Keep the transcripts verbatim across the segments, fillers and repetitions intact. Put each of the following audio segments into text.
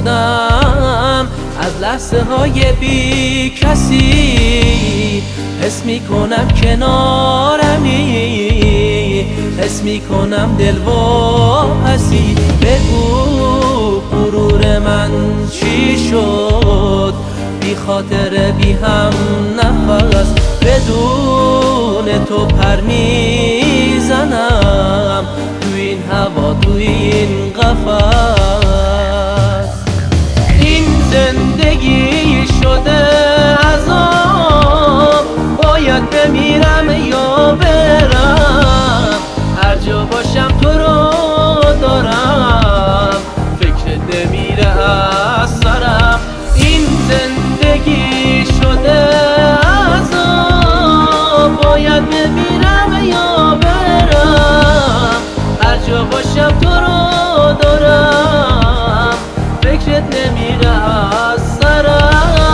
شدم از لحظه های بی کسی، حس می کنم کنارمی، حس می کنم دل واپسی. بگو غرور من چی شد، بی خاطر بی هم نفس، بدون تو پر میزنم تو این هوا تو این قفس. این زندگی شده عذاب، باید بمیرم یا برم، هر جا باشم تو رو دارم، فکرت نمیره از سرم. این زندگی شده عذاب، باید بمیرم یا برم، هر جا باشم تو رو دارم، فکرت نمیره از سرم.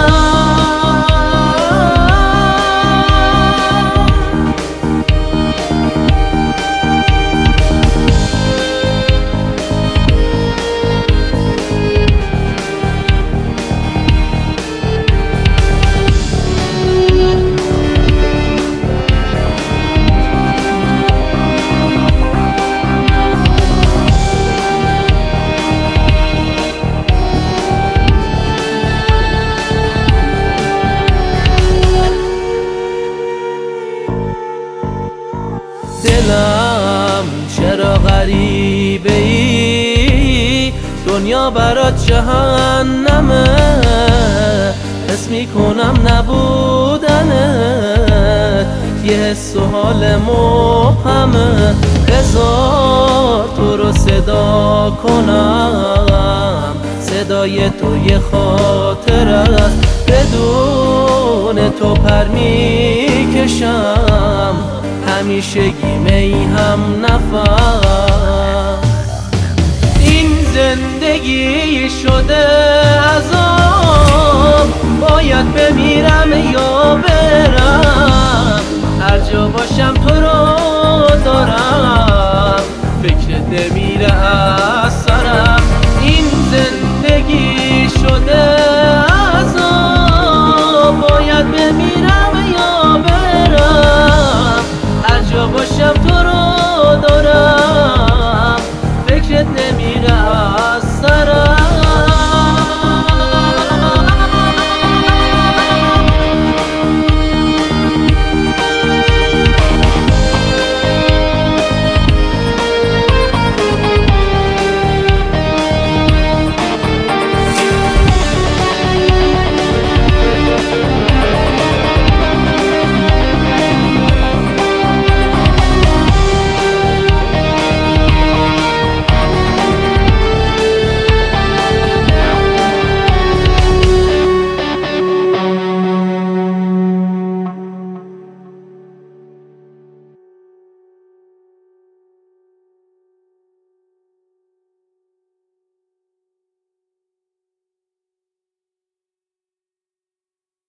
دلم چرا غریبه ای، دنیا برات جهنمه، حس می کنم نبودنت یه حس و حال مبهمه. بذار تو رو صدا کنم، صدای تو یه خاطر است، بدون تو پر می کشم، همیشگی می هم نفس. این زندگی شده عذاب، باید بمیرم یا برم، هر جا باشم تو رو دارم، فکرت نمی